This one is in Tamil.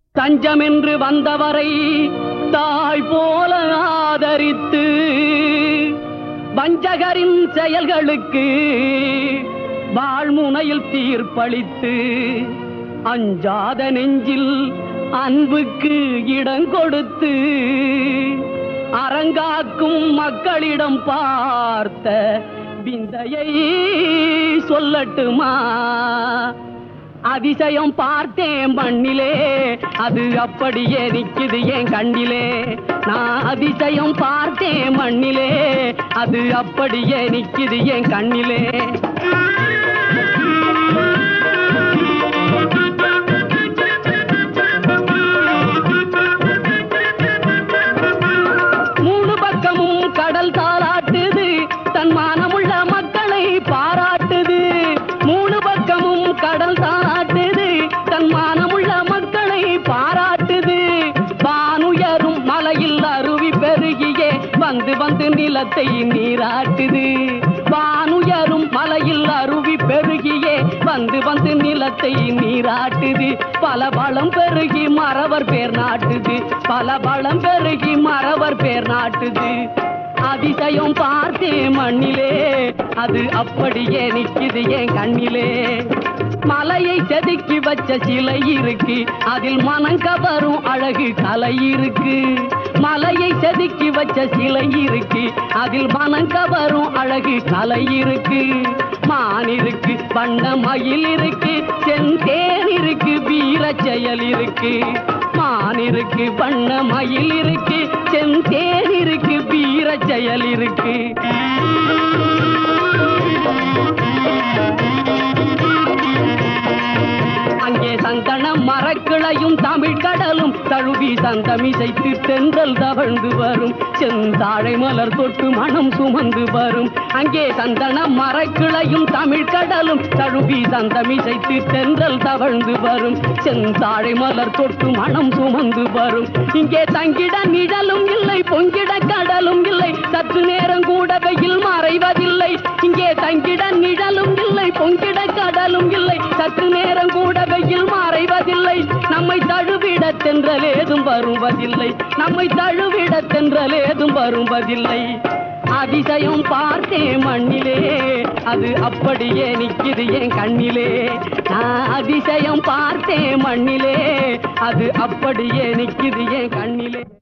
தஞ்சமென்று வந்தவரை தாய் போல ஆதரித்து வஞ்சகரின் செயல்களுக்கு வாழ்முனையில் தீர்ப்பளித்து அஞ்சாத நெஞ்சில் அன்புக்கு இடம் கொடுத்து அரங்காக்கும் மக்களிடம் பார்த்த விந்தையை சொல்லட்டுமா? அதிசயம் பார்த்தேன் மண்ணிலே, அது அப்படியே நிக்குது என் கண்ணிலே. நான் அதிசயம் பார்த்தேன் மண்ணிலே, அது அப்படியே நிக்குது என் கண்ணிலே. மூணு பக்கமும் கடல் தாளாட்டுது, தன் மானமுள்ள மக்களை பாராட்டுது. மூணு பக்கமும் கடல் தாளாட்டுது, தன் மானமுள்ள மக்களை பாராட்டுது. வானுயரும் மலையில் அருவி பெருகியே வந்து வந்து நிலத்தை நீராட்டுது. வானுயரும் மலையில் அருவி பெருகியே வந்து வந்து நிலத்தை நீராட்டுது. பல பலம் பெருகி மறவர் பேர் நாட்டுது, பல பலம் பெருகி மறவர் பேர் நாட்டுது. அதிசயம் பார்த்தேன் மண்ணிலே, அது அப்படியே நிக்குது என் கண்ணிலே. மலையை செதுக்கி வச்ச சிலை இருக்கு, அதில் மனம் கவரும் அழகு கலை இருக்கு. மலையை செதுக்கி வச்ச சிலை இருக்கு, அதில் மனம் கவரும் அழகு கலை இருக்கு. மான் இருக்கு, வண்ண மயில் இருக்கு, செந்தேன் இருக்கு, வீர செயல் இருக்கு. மான் இருக்கு, வண்ண மயில் இருக்கு, செந்தேன் இருக்கு, வீர செயல் இருக்கு. அங்கே சந்தன மரக்கிளையும் தமிழ் கடலும் தழுவி சந்தமிசைத்து தென்றல் தவழ்ந்து வரும். செந்தாழை மலர் தொட்டு மனம் சுமந்து வரும். அங்கே சந்தன மரக்கிளையும் தமிழ் கடலும் தழுவி சந்தமிசைத்து தென்றல் தவழ்ந்து வரும். செந்தாழை மலர் தொட்டு மனம் சுமந்து வரும். இங்கே தங்கிட நிழலும் இல்லை, பொங்கிட கடலும் இல்லை, சற்று நேரம் கூட வெயில் மறைவதில்லை. இங்கே தங்கிட நிழலும் இல்லை, பொங்கிட கடலும் இல்லை, சற்று நேரம் கூட வெயில் மறைவதில்லை. நம்மை தழுவிட தென்றல் ஏதும் வருவதில்லை, நம்மை தழுவிட தென்றல் ஏதும் வருவதில்லை. அதிசயம் பார்த்தேன் மண்ணிலே, அது அப்படியே நிக்குது என் கண்ணிலே. நான் அதிசயம் பார்த்தேன் மண்ணிலே, அது அப்படியே நிக்குது என் கண்ணிலே.